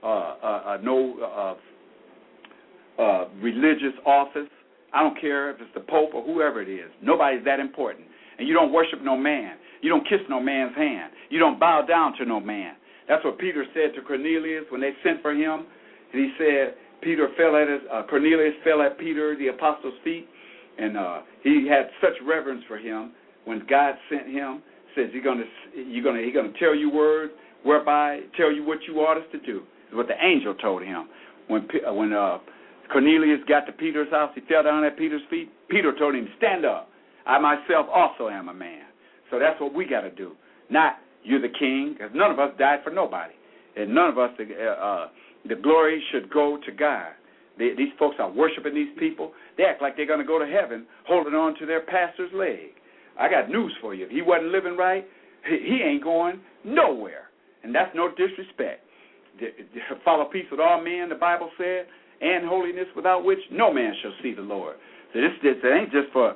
Speaker 2: no religious office. I don't care if it's the Pope or whoever it is. Nobody's that important. And you don't worship no man. You don't kiss no man's hand. You don't bow down to no man. That's what Peter said to Cornelius when they sent for him. And he said, Cornelius fell at Peter, the apostle's feet, and he had such reverence for him. When God sent him, says he's gonna tell you words whereby tell you what you ought us to do. Is what the angel told him. When Cornelius got to Peter's house, he fell down at Peter's feet. Peter told him, stand up. I myself also am a man. So that's what we got to do. Not you're the king, because none of us died for nobody. And none of us, the glory should go to God. These folks are worshiping these people. They act like they're going to go to heaven holding on to their pastor's leg. I got news for you. If he wasn't living right, he ain't going nowhere. And that's no disrespect. Follow peace with all men, the Bible said, and holiness, without which no man shall see the Lord. So this ain't just for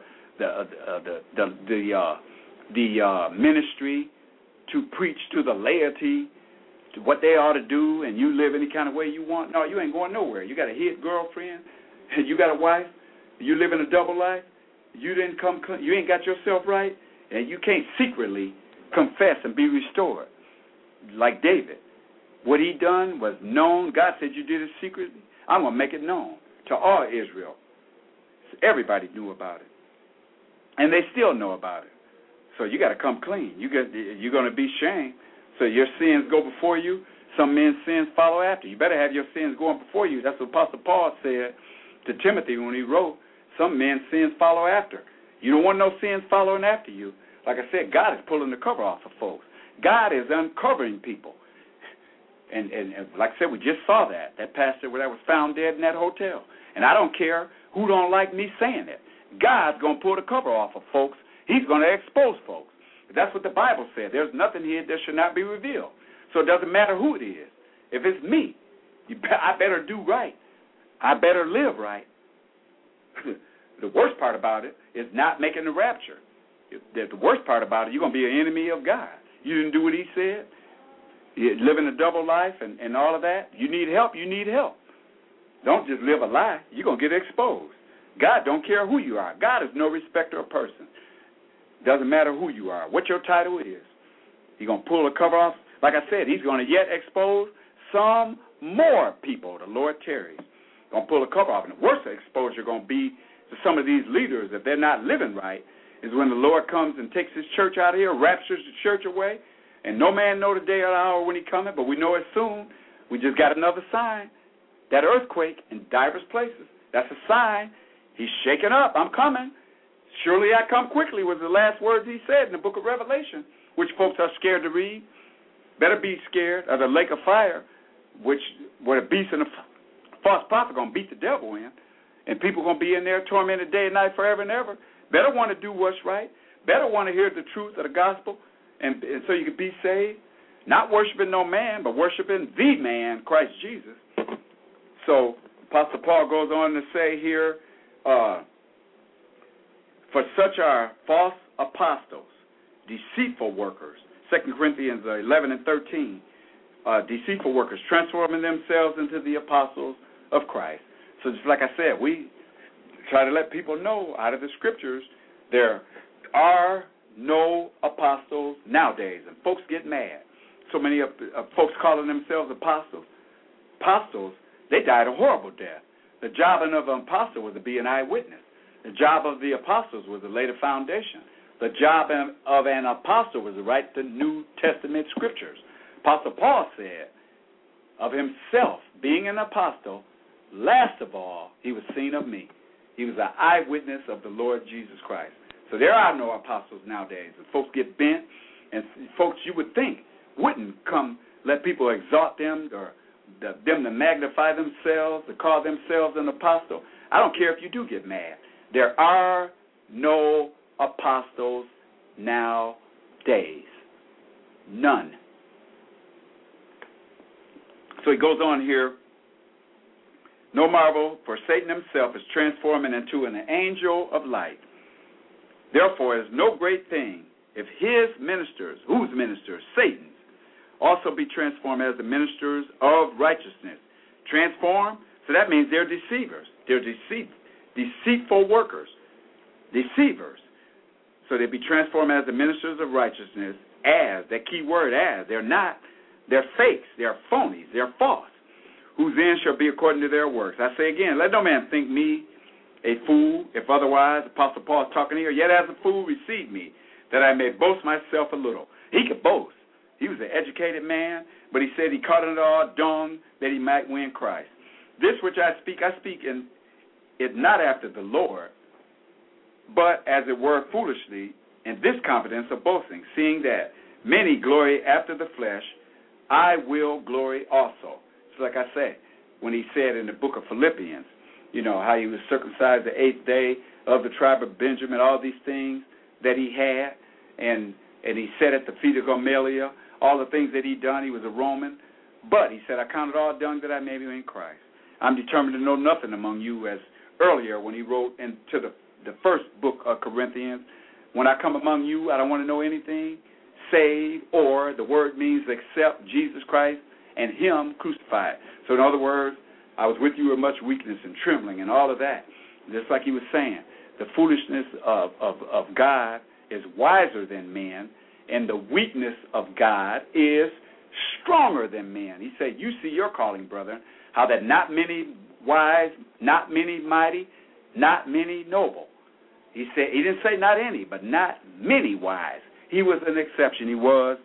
Speaker 2: the ministry to preach to the laity to what they ought to do, and you live any kind of way you want. No, you ain't going nowhere. You got a hit girlfriend, you got a wife, you live in a double life. You ain't got yourself right, And you can't secretly confess and be restored like David. What he done was known. God said you did it secretly. I'm going to make it known to all Israel. So everybody knew about it. And they still know about it. So you got to come clean. You're going to be shamed. So your sins go before you. Some men's sins follow after. You better have your sins going before you. That's what Apostle Paul said to Timothy when he wrote, some men's sins follow after. You don't want no sins following after you. Like I said, God is pulling the cover off of folks. God is uncovering people. And like I said, we just saw that pastor that was found dead in that hotel. And I don't care who don't like me saying it. God's going to pull the cover off of folks. He's going to expose folks. That's what the Bible said. There's nothing here that should not be revealed. So it doesn't matter who it is. If it's me, I better do right. I better live right. The worst part about it is not making the rapture. The worst part about it, you're going to be an enemy of God. You didn't do what he said. You're living a double life and all of that. You need help. Don't just live a lie. You're going to get exposed. God don't care who you are. God is no respecter of person. Doesn't matter who you are, what your title is. He's going to pull the cover off. Like I said, he's going to yet expose some more people. The Lord tarries. Going to pull the cover off. And the worst exposure going to be to some of these leaders, if they're not living right, is when the Lord comes and takes his church out of here, raptures the church away, and no man know the day or the hour when he coming, but we know it soon. We just got another sign. That earthquake in diverse places. That's a sign. He's shaking up. I'm coming. Surely I come quickly was the last words he said in the book of Revelation, which folks are scared to read. Better be scared of the lake of fire, where the beast and the false prophet are going to beat the devil in, and people are going to be in there tormented day and night forever and ever. Better want to do what's right. Better want to hear the truth of the gospel, and so you can be saved. Not worshiping no man, but worshiping the man, Christ Jesus. So Apostle Paul goes on to say here, for such are false apostles, deceitful workers. 2 Corinthians 11 and 13, deceitful workers, transforming themselves into the apostles of Christ. So just like I said, we try to let people know out of the scriptures there are no apostles nowadays, and folks get mad. So many of folks calling themselves apostles. Apostles, they died a horrible death. The job of an apostle was to be an eyewitness. The job of the apostles was to lay the foundation. The job of an apostle was to write the New Testament scriptures. Apostle Paul said of himself, being an apostle, last of all, he was seen of me. He was an eyewitness of the Lord Jesus Christ. So there are no apostles nowadays. And folks get bent, and folks you would think wouldn't come let people exalt them or them to magnify themselves, to call themselves an apostle. I don't care if you do get mad. There are no apostles nowadays. None. So he goes on here. No marvel, for Satan himself is transforming into an angel of light. Therefore, it is no great thing if his ministers, whose ministers? Satan's, also be transformed as the ministers of righteousness. Transform, so that means they're deceivers. They're deceitful workers, deceivers. So they be transformed as the ministers of righteousness, as, that key word as. They're not, they're fakes, they're phonies, they're false, whose end shall be according to their works. I say again, let no man think me a fool, if otherwise, Apostle Paul is talking here, yet as a fool receive me, that I may boast myself a little. He could boast. He was an educated man, but he said he caught it all dung that he might win Christ. This which I speak in it not after the Lord, but as it were foolishly, in this confidence of boasting, seeing that many glory after the flesh, I will glory also. So like I say, when he said in the book of Philippians, you know, how he was circumcised the 8th day of the tribe of Benjamin, all these things that he had, and he sat at the feet of Gamaliel, all the things that he done. He was a Roman. But he said, I count it all dung that I may be in Christ. I'm determined to know nothing among you, as earlier when he wrote into the first book of Corinthians, when I come among you, I don't want to know anything save, or the word means except Jesus Christ and him crucified. So in other words, I was with you with much weakness and trembling and all of that. Just like he was saying, the foolishness of God is wiser than men, and the weakness of God is stronger than men. He said, you see your calling, brethren, how that not many wise, not many mighty, not many noble. He said, he didn't say not any, but not many wise. He was an exception. He was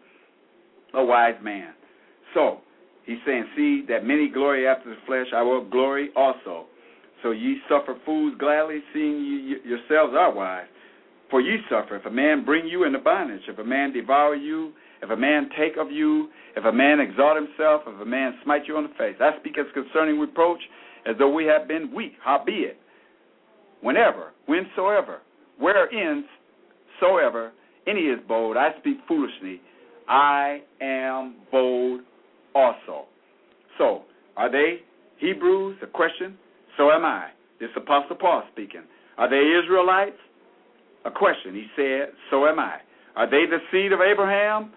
Speaker 2: a wise man. So he's saying, see that many glory after the flesh, I will glory also. So ye suffer fools gladly, seeing ye yourselves are wise. For ye suffer, if a man bring you into bondage, if a man devour you, if a man take of you, if a man exalt himself, if a man smite you on the face. I speak as concerning reproach, as though we have been weak. Howbeit, whenever, whensoever, wherein soever any is bold, I speak foolishly, I am bold also. So, are they Hebrews? A question. So am I. This Apostle Paul speaking. Are they Israelites? A question. He said, so am I. Are they the seed of Abraham?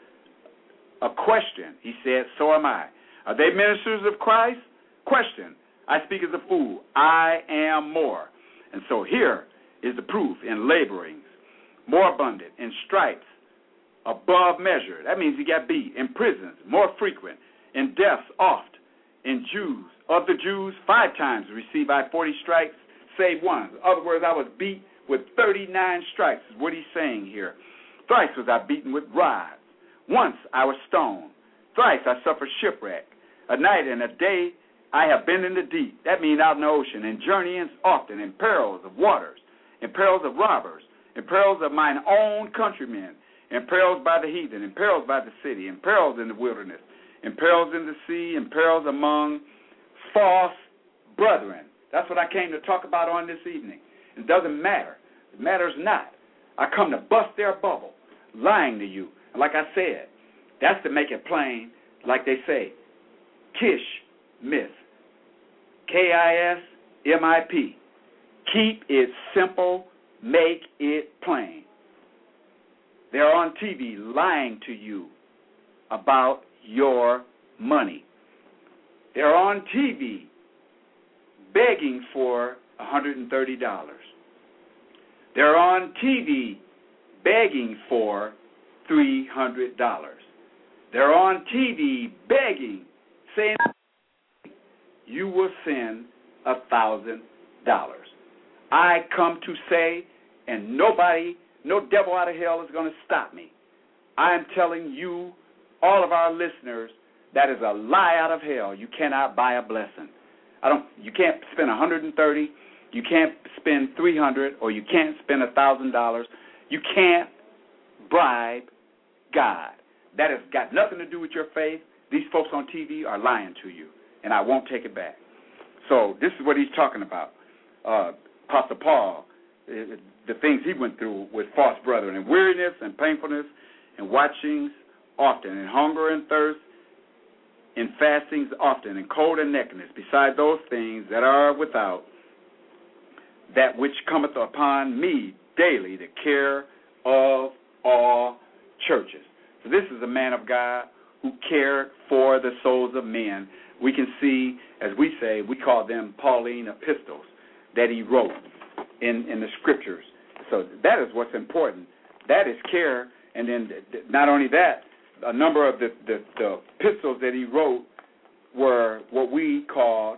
Speaker 2: A question. He said, so am I. Are they ministers of Christ? Question. I speak as a fool. I am more. And so here is the proof in laborings, more abundant, in stripes, above measure. That means he got beat. In prisons, more frequent. In deaths, oft. In Jews, of the Jews, 5 times received I 40 stripes, save one. In other words, I was beat with 39 stripes, is what he's saying here. Thrice was I beaten with rods. Once I was stoned. Thrice I suffered shipwreck. A night and a day I have been in the deep. That means out in the ocean. In journeyings often, in perils of waters, in perils of robbers, in perils of mine own countrymen, in perils by the heathen, in perils by the city, in perils in the wilderness, in perils in the sea, in perils among false brethren. That's what I came to talk about on this evening. It doesn't matter. It matters not. I come to bust their bubble, lying to you. And like I said, that's to make it plain, like they say, Kish myth. K-I-S-M-I-P. Keep it simple, make it plain. They're on TV lying to you about your money. They're on TV begging for $130. They're on TV begging for $300. They're on TV begging, saying you will send $1,000. I come to say, and nobody, no devil out of hell is going to stop me. I am telling you, all of our listeners, that is a lie out of hell. You cannot buy a blessing. You can't spend $130. You can't spend $300, or you can't spend $1,000. You can't bribe God. That has got nothing to do with your faith. These folks on TV are lying to you, and I won't take it back. So this is what he's talking about. Apostle Paul, the things he went through with false brethren, and weariness and painfulness and watchings often, and hunger and thirst, in fastings often, and cold and nakedness, beside those things that are without, that which cometh upon me daily, the care of all churches. So this is a man of God who cared for the souls of men. We can see, as we say, we call them Pauline epistles that he wrote in the scriptures. So that is what's important. That is care. And then not only that, a number of the epistles that he wrote were what we call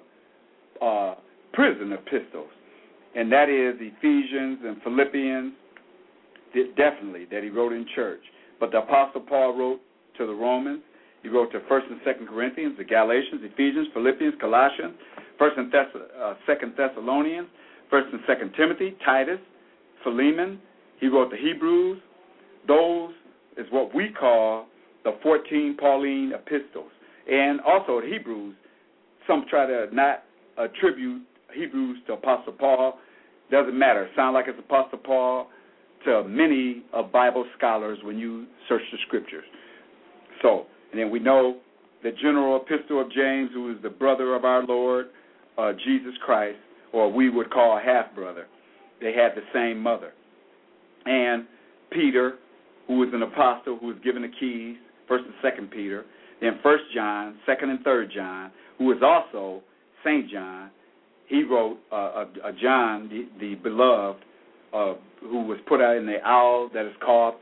Speaker 2: prison epistles. And that is Ephesians and Philippians, definitely, that he wrote in church. But the Apostle Paul wrote to the Romans. He wrote to 1st and 2nd Corinthians, the Galatians, Ephesians, Philippians, Colossians, 1st and 2nd Thessalonians, 1st and 2nd Timothy, Titus, Philemon. He wrote the Hebrews. Those is what we call the 14 Pauline epistles. And also the Hebrews, some try to not attribute Hebrews to Apostle Paul. Doesn't matter. Sound like it's Apostle Paul to many of Bible scholars when you search the scriptures. So, and then we know the general epistle of James, who is the brother of our Lord Jesus Christ, or we would call half-brother. They had the same mother. And Peter, who was an apostle, who was given the keys, 1st and 2nd Peter, then 1st John, 2nd and 3rd John, who was also St. John. He wrote John, the beloved, who was put out in the owl that is called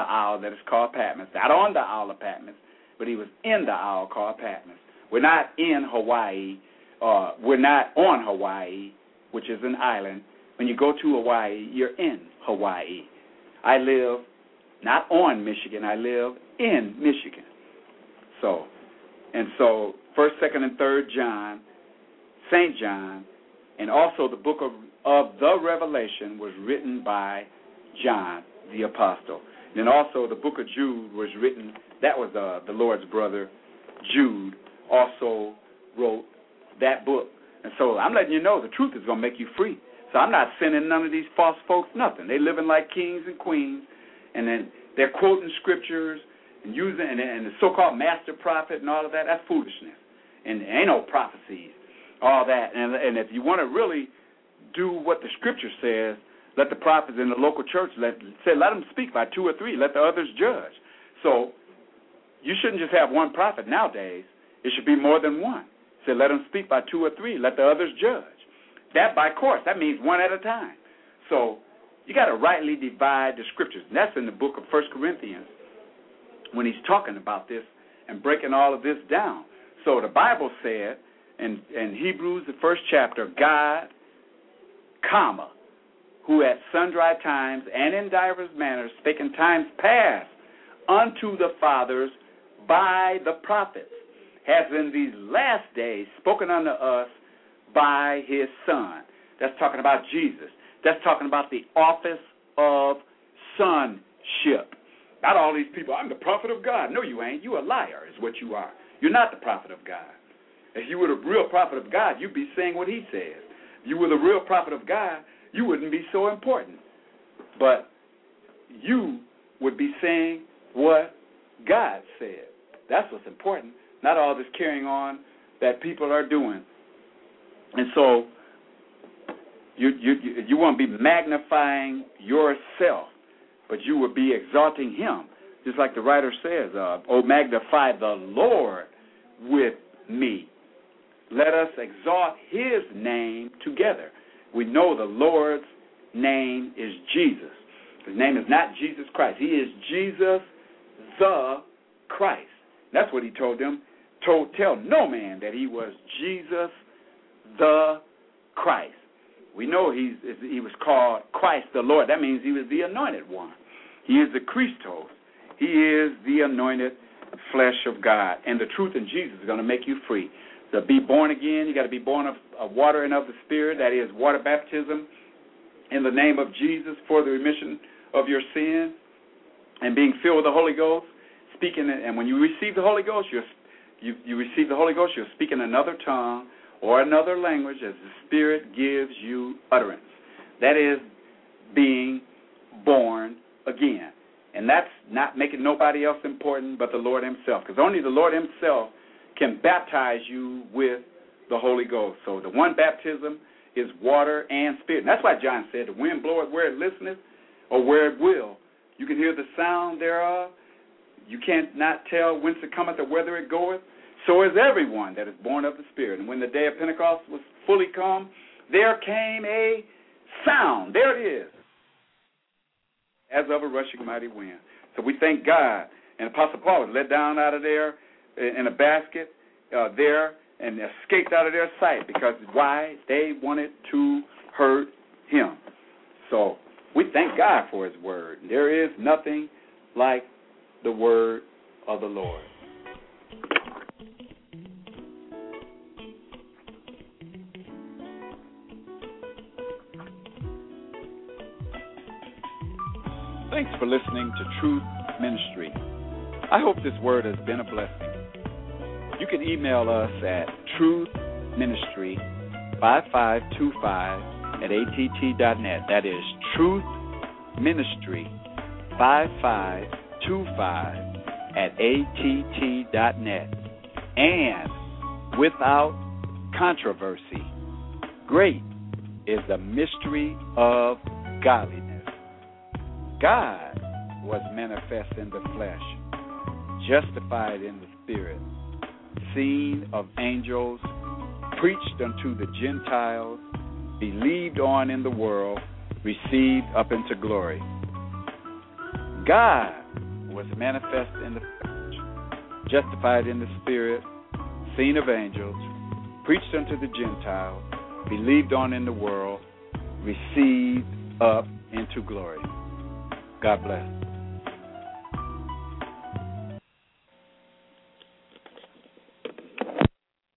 Speaker 2: Patmos, not on the owl of Patmos, but he was in the owl called Patmos. We're not in Hawaii. We're not on Hawaii, which is an island. When you go to Hawaii, you're in Hawaii. I live not on Michigan. I live in Michigan. So 1st, 2nd, and 3rd John, St. John, and also the book of the Revelation was written by John the Apostle. And then also the book of Jude was written, that was the Lord's brother, Jude, also wrote that book. And so I'm letting you know the truth is going to make you free. So I'm not sending none of these false folks nothing. They living like kings and queens, and then they're quoting scriptures and using, and the so-called master prophet and all of that, that's foolishness. And there ain't no prophecies, all that. And if you want to really do what the scripture says, let the prophets in the local church, let them speak by 2 or 3. Let the others judge. So you shouldn't just have one prophet nowadays. It should be more than one. So let them speak by 2 or 3. Let the others judge. That by course. That means one at a time. So you got to rightly divide the scriptures. And that's in the book of 1 Corinthians when he's talking about this and breaking all of this down. So the Bible said in Hebrews, the 1st chapter, God, comma, who at sundry times and in divers manners spake in times past unto the fathers by the prophets, has in these last days spoken unto us by his Son. That's talking about Jesus. That's talking about the office of sonship. Not all these people, I'm the prophet of God. No, you ain't. You a liar is what you are. You're not the prophet of God. If you were the real prophet of God, you'd be saying what he says. If you were the real prophet of God, you wouldn't be so important. But you would be saying what God said. That's what's important, not all this carrying on that people are doing. And so you won't be magnifying yourself, but you will be exalting him. Just like the writer says, oh, magnify the Lord with me. Let us exalt his name together. We know the Lord's name is Jesus. His name is not Jesus Christ. He is Jesus the Christ. That's what he told them. Tell no man that he was Jesus the Christ. We know he was called Christ the Lord. That means he was the anointed one. He is the Christos. He is the anointed flesh of God. And the truth in Jesus is going to make you free. To be born again, you got to be born of water and of the Spirit. That is water baptism in the name of Jesus for the remission of your sins and being filled with the Holy Ghost. Speaking, and when you receive the Holy Ghost, you receive the Holy Ghost, you're speaking another tongue or another language as the Spirit gives you utterance. That is being born again. And that's not making nobody else important but the Lord himself, because only the Lord himself can baptize you with the Holy Ghost. So the one baptism is water and spirit. And that's why John said, the wind bloweth where it listeneth or where it will. You can hear the sound thereof. You can't not tell whence it cometh or whither it goeth. So is everyone that is born of the Spirit. And when the day of Pentecost was fully come, there came a sound. There it is. As of a rushing mighty wind. So we thank God. And Apostle Paul was let down out of there in a basket there and escaped out of their sight. Because why? They wanted to hurt him. So we thank God for his word. There is nothing like the word of the Lord. Thanks for listening to Truth Ministry. I hope this word has been a blessing. You can email us at truthministry5525@att.net. That is truthministry5525@att.net. And without controversy, great is the mystery of godliness. God was manifest in the flesh, justified in the spirit, seen of angels, preached unto the Gentiles, believed on in the world, received up into glory. God was manifest in the flesh, justified in the spirit, seen of angels, preached unto the Gentiles, believed on in the world, received up into glory. God bless.